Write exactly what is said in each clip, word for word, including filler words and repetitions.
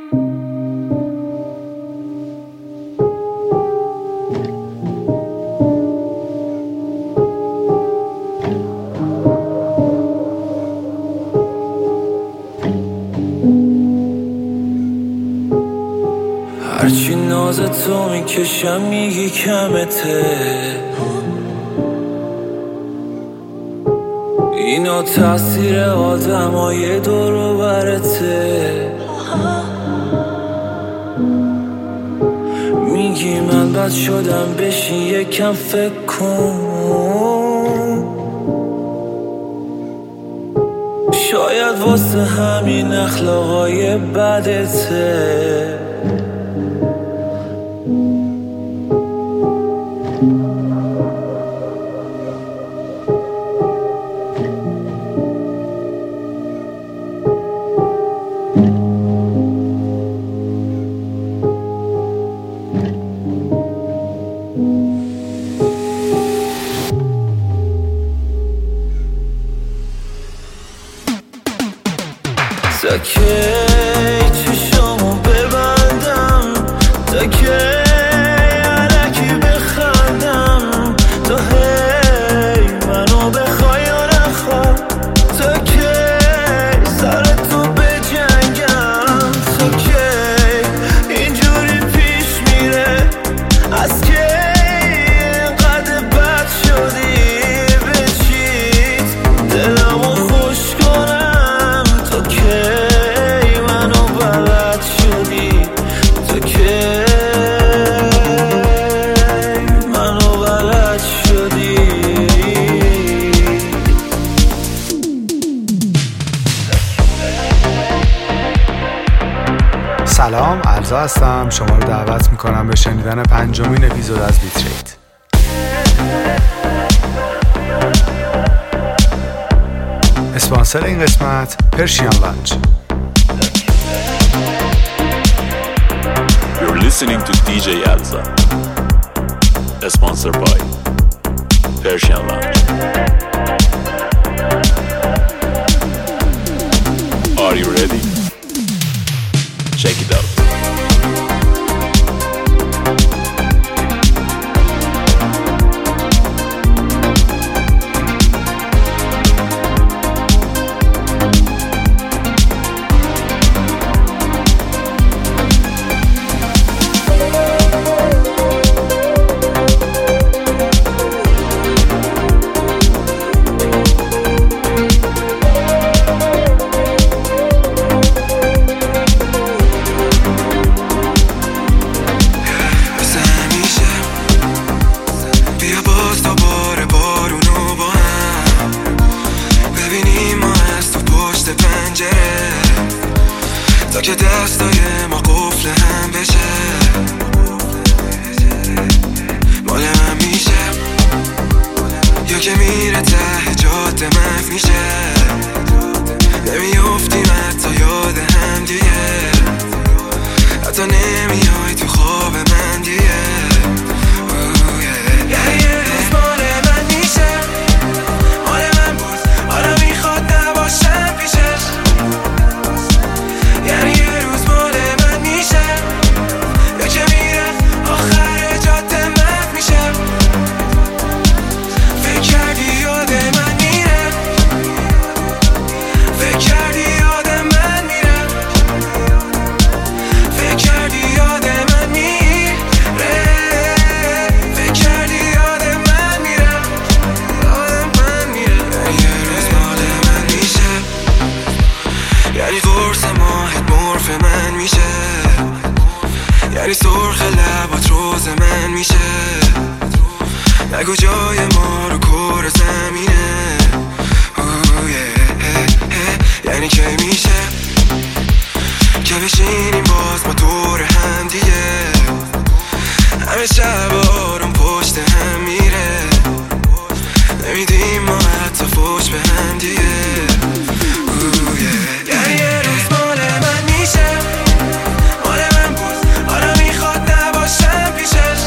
هرچی ناز تو میکشم میگی کمته، اینا تاثیر آدمای دور و برته. میگی من بد شدم بشین یکم فکر کن، شاید واسه همین اخلاقای بدته. تا کی چشامو ببندم، تا کی علکی بخندم، تا هی منو بخوای یا نخوای، تا کی سر تو بجنگم، تا کی اینجوری پیش میره، از کی اینقدر بد شدی به چیت دلمو خوش کنم، تا کی سلام، عرضا هستم. شما رو دعوت میکنم به شنیدن پنجمین اپیزود از بیتریت. اسپانسر این قسمت پرشین لانچ. You're listening to دی جی Alza. Sponsored by Persian Lounge. Are you ready? Check it out. تا که دستای ما قفل هم بشه، مال من میشه یا که میره ته جاده محو میشه، نمیافتیم حتی یاد هم دیگه، حتی نمیای تو خواب من دیگه. یعنی یه روز مال من میشه، مال من بود، حالا میخواد نباشم پیشش، یعنی یه روز مال من میشه یا که میره آخر جاده محو میشه. فکر کردی یاد من میره، فکر کردی یاد من میره، فکر کردی یاد من میره، فکر کردی یاد من میره، یاد من میره. یعنی یه روز مال من میشه، یعنی قرص ماهت مرف من میشه، یعنی سرخ لبات روز من میشه، نگو جای ما رو کره زمینه. یعنی کی میشه که بشینیم باز ما دور هم دیگه، همه شب آروم پشت هم میره، نمیدیم ما حتی فوش به هم دیگه. یعنی یه روز مال من میشه، مال من بود، حالا میخواد نباشم پیشش،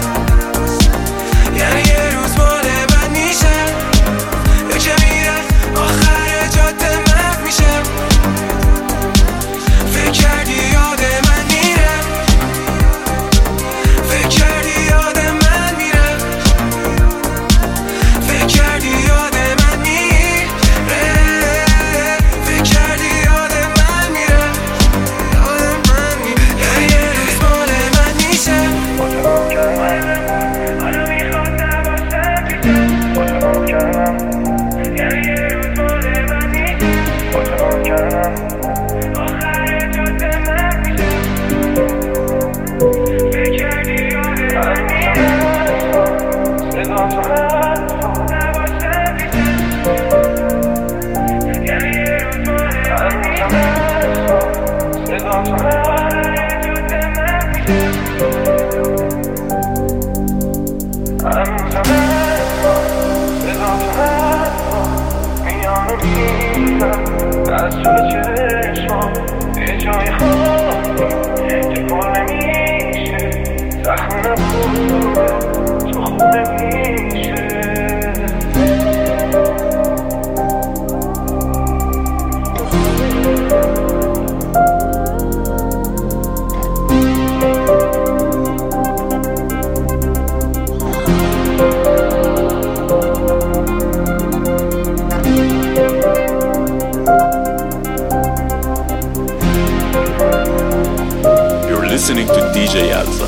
یعنی یه روز مال من میشه یا که میره آخر جاده محو میشه. فکر کردی یاد Listening to دی جی Alza.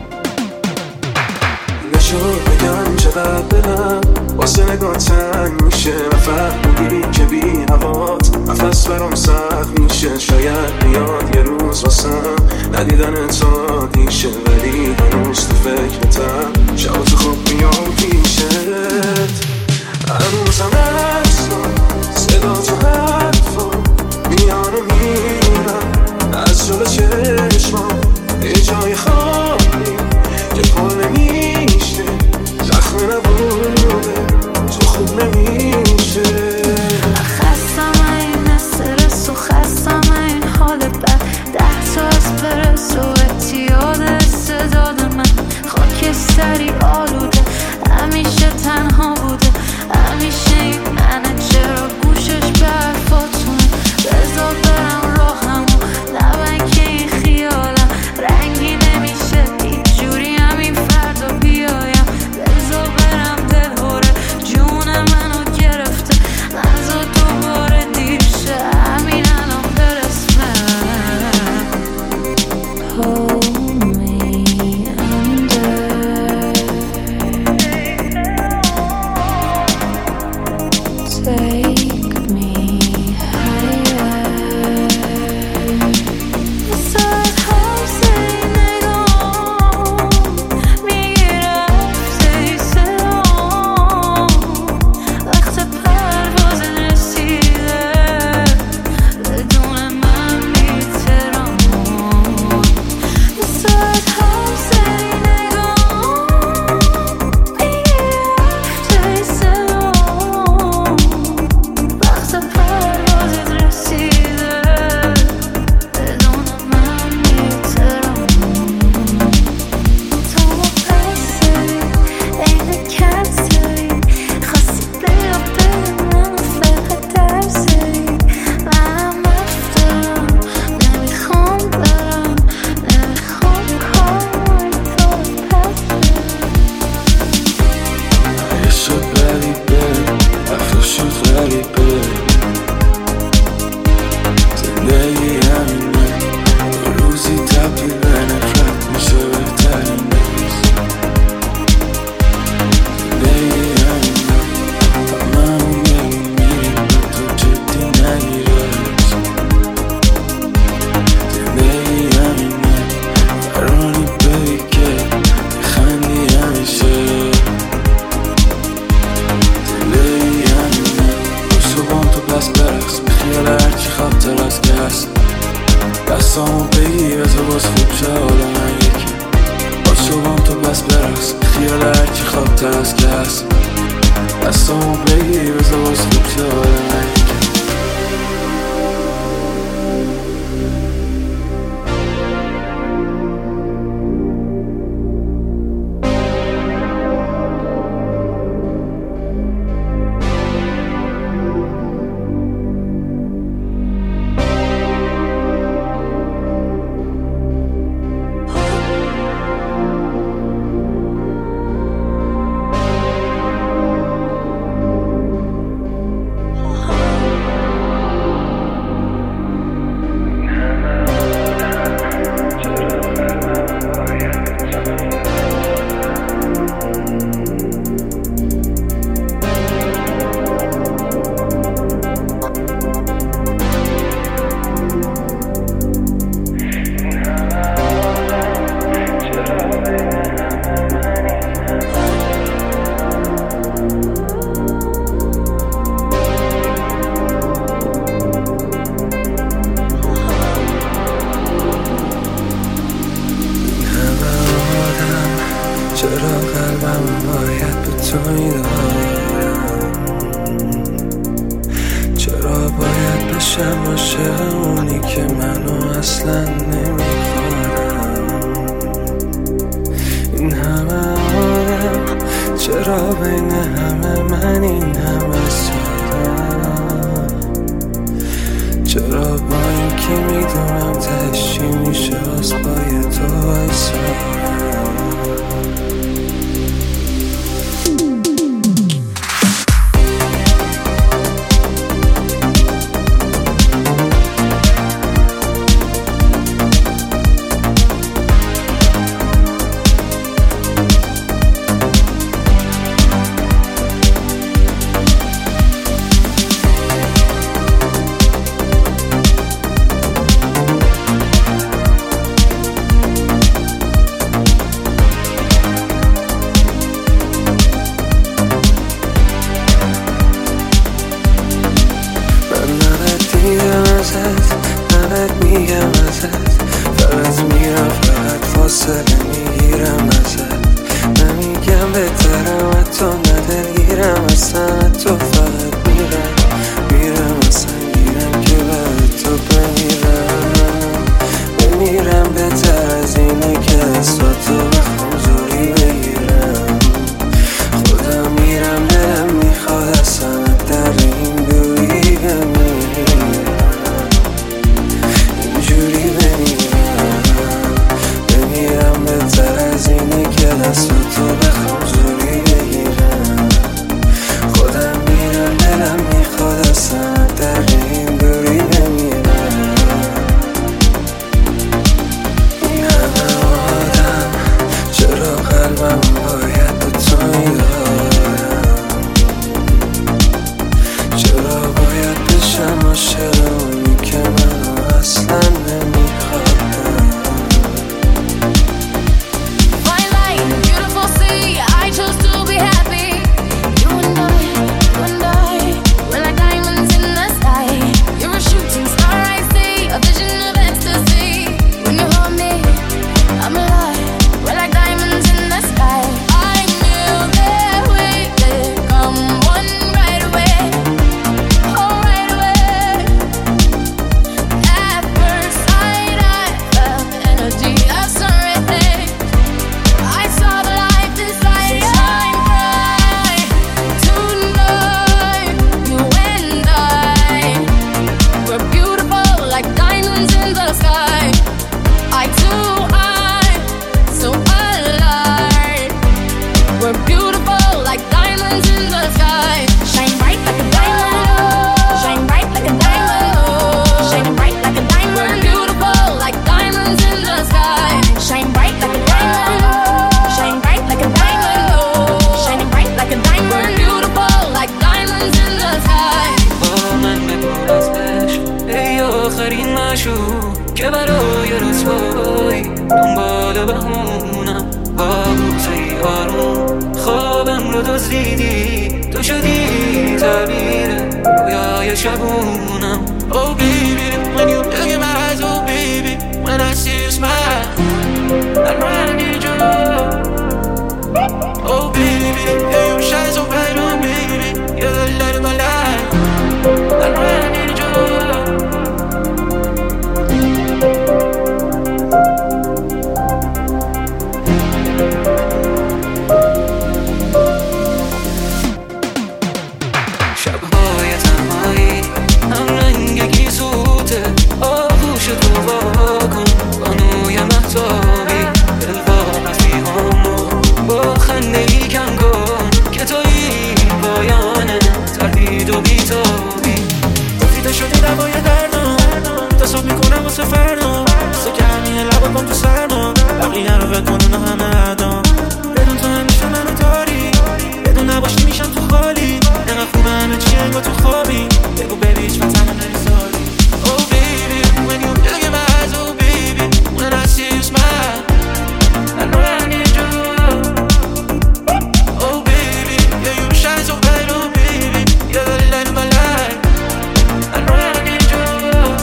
نشد بگم چقدر دلم واسه نگاه تنگ میشه و فهمیدی که بی هوات نفس برام سخت میشه. شاید بیاد یه روز واسم ندیدن تا دیشه، ولی هنوز تو فکرتم شب تو خوب میام پیشت. هنوزم هستم صدا تو حرفا میانو میرم از جلو چشمام یه جای خالی که پر نمیشه، زخم نبوده تو خوب نمیشه. خستم این استرس و خستم این حال بد، ده تا اسپرس و اتیاد استعداد من خاکستری آلوده، همیشه تنها بوده، همیشه این منه چرا گوشش به حرفاتونه. بذار برم راهمو نبن که این خیالم رنگی نمیشه هیچ جوری همین فردا بیایم. بذار برم دلهوره جون منو گرفته، نذار دوباره دیر شه همین الان برسمه. Hold me under, take me higher. صد حوزه نگاه میگیره حوزه سرام، وقت پرواز رسیده بدون من بی‌ترام. صد حوزه نگاه میگیره حوزه سرام، وقت پرواز رسیده بدون من بی‌ترام. تو مقصری عین کسری خواستی بیا ببینم فقط درسری، منم رفتم نمیخوام برم، نمیخوام کاری تو پس اگه شد غریبه رفته شد غریبه، زندگی همینه یه روزی تبدیل به نفرت میشه بهترین روز. زندگی همینه همه همون میریم میریم و تو جدی نگیرش. زندگی همینه فرانی بری که بخندی همیشه. زندگی همینه صبحان تو پس برقص به خیال هرچی خاطر از که هست، دستامو بگی بذار باز خوب شه حال من یکی. با صبحان تو پس برقص به خیال هرچی خاطر از که هست، دستامو بگی بذار باز خوب شه حال من یکی. Oh اینکه میدونم تهش چی میشه از پای تو وایسارم. نباید میگم ازت، فقط میرم فقط فاصله میگیرم ازت. نمیگم بهترم حتی ندلگیرم اصلا، تو فقط میرم میرم اصلا گیرم که بعد تو بمیرم. بمیرم بهتر از اینه که دستاتو بخوام زوری بگیرم. خودم میرم دلم میخواد اصلا در این دوری بمیرم. دستاتو بخوام زوری بگیرم. خودم میرم دلم میخواد اصلا در این دوری بمیرم. این همه آدم چرا قلبم باید به تو میدارم؟ چرا باید بشم عاشق اونی که منو اصلا نمیخواد؟ که برای رسوایی دنبال بهونم با بوسه آروم خوابم رو دزدیدی، تو شدی تعبیر رویای شبونم. Oh baby, when you look in my eyes, oh baby, when I see you smile, I run and need your love. Oh baby, yeah, you shine so bright, oh baby, you're the light of my life. I run and need your love. شبهای تنهایی هم رنگی سوته، آغوش تو واکن بانوی مهتابی، دلواپسی همو با خنده ای کم کن که تویی پایانه تردید و بیتابی. گفیده شدی دوای دردم، تصاب میکنم واسه فردا، سه کمی لبا کن تو سرما، بقیه رو بکنون همه ادام. بدون تو همیشه منو داری، بدون نباشی میشم تو خالی. نقا خوبه همه چی انگا تو خوابی، بگو ببی هیچ وقت تنها نمیذاری. Oh baby, when you look in my eyes, oh baby, when I see you smile, I know I need your love. Oh baby, yeah, you shine so bright, oh baby, you're the light of my life. I know I need your love.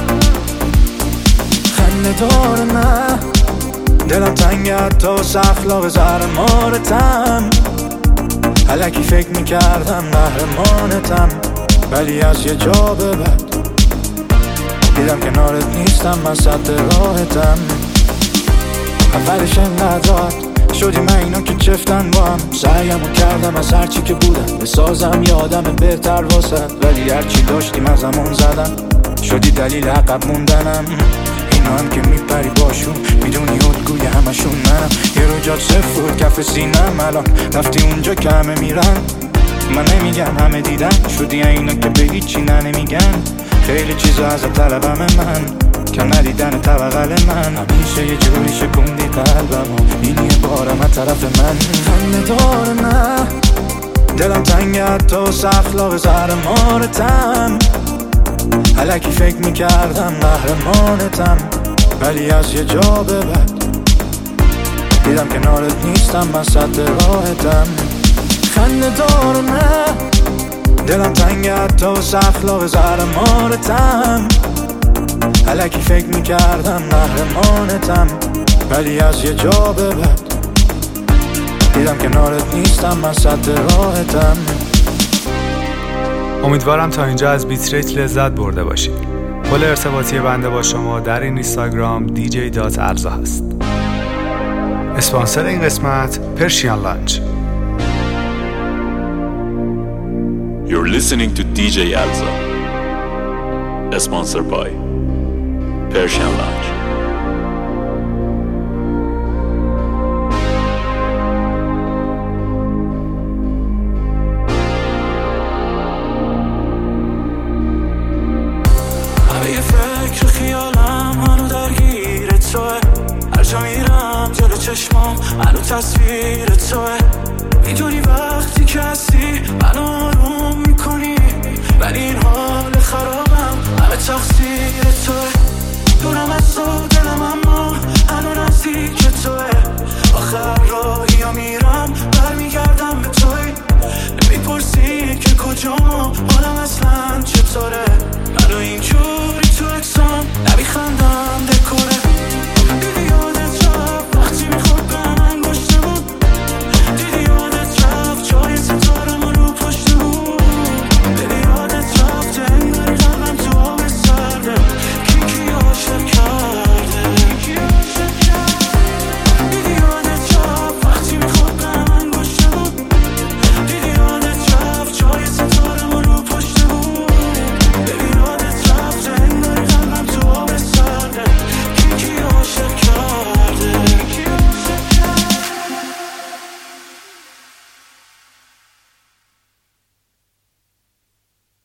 خنده دار من دلم تنگه حتی واسه اخلاق زهر مارتم. الکی فکر میکردم قهرمانتم، ولی از یه جا به بعد دیدم کنارت نیستم، من صد راحتم. اولش انقدر راحت شدی من اینا که چفتن با هم، سعیمو کردم از هرچی که بودم بسازم یه آدم بهتر واسد، ولی هرچی داشتیم از همون زدم. شدی دلیل عقب موندنم. اینا هم که میپری باشون میدونی الگوی همشون منم. یه رو جات سفود کف سینم الان رفتی اونجا که همه میرن. من نمیگم همه دیدن شدی اینا که به هیچی نه نمیگن. خیلی چیزا از طلبم من که ندیدن توقل من. همیشه یه جوری شکوندی قلبم و این یه بارم از طرف من. خنده داره نه دلم تنگ حتی سخلاق زهر مارتم. الکی فکر میکردم قهرمانتم ولی از یه جا به بعد دیدم کنارت نیستم من صد راحتم. خنده داره نه دلم تنگ حتی سخلاق زهر مارتم. الکی فکر میکردم قهرمانتم ولی از یه جا به بعد دیدم کنارت نیستم من صد راحتم. امیدوارم تا اینجا از بیت ریت لذت برده باشید. پل ارتباطی بنده با شما در این اینستاگرام دی جی دات الزا هست. اسپانسر این قسمت پرشین لانچ. You're listening to دی جی Alza, sponsored by Persian Lounge. همه یه فکر خیالم منو درگیر توه. هر جا میرم جلو چشمام منو تصویر توه. میدونی وقتی که هستی منو آروم میکنی ولی این